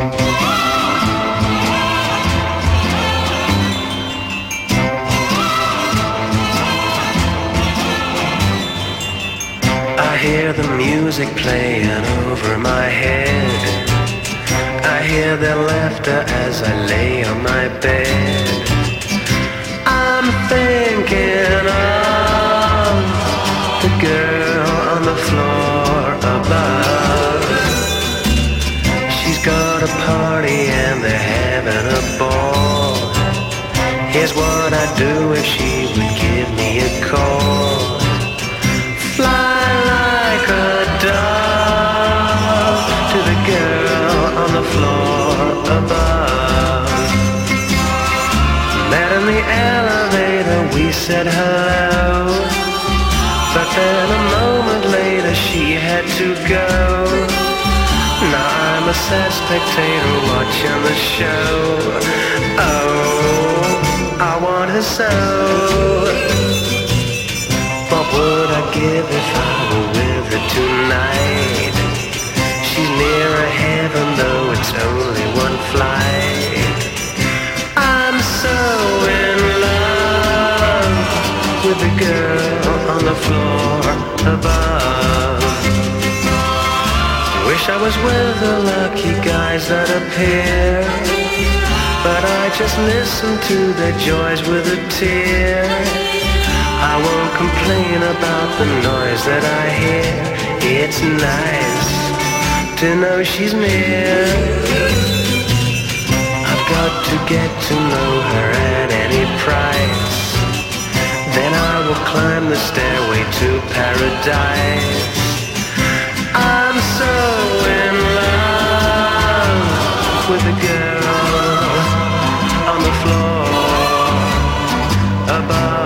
I hear the music playing over my head. I hear their laughter as I lay on my bed. I'm thinking of the girl on the floor above. She's got a party and they're having a ball. Here's what I'd do if she would give me a call. Fly like a dove to the girl on the floor above. Met in the elevator, we said hello. But then a moment later she had to go. Now I'm a sad spectator watching the show. Oh, I want her so. What would I give if I were with her tonight? She's nearer heaven though it's only one flight. I'm so in love with the girl on the floor above. Wish I was with the lucky guys that appear, but I just listen to their joys with a tear. I won't complain about the noise that I hear. It's nice to know she's near. I've got to get to know her at any price. Then I will climb the stairway to paradise. I'm so in love with the girl on the floor above.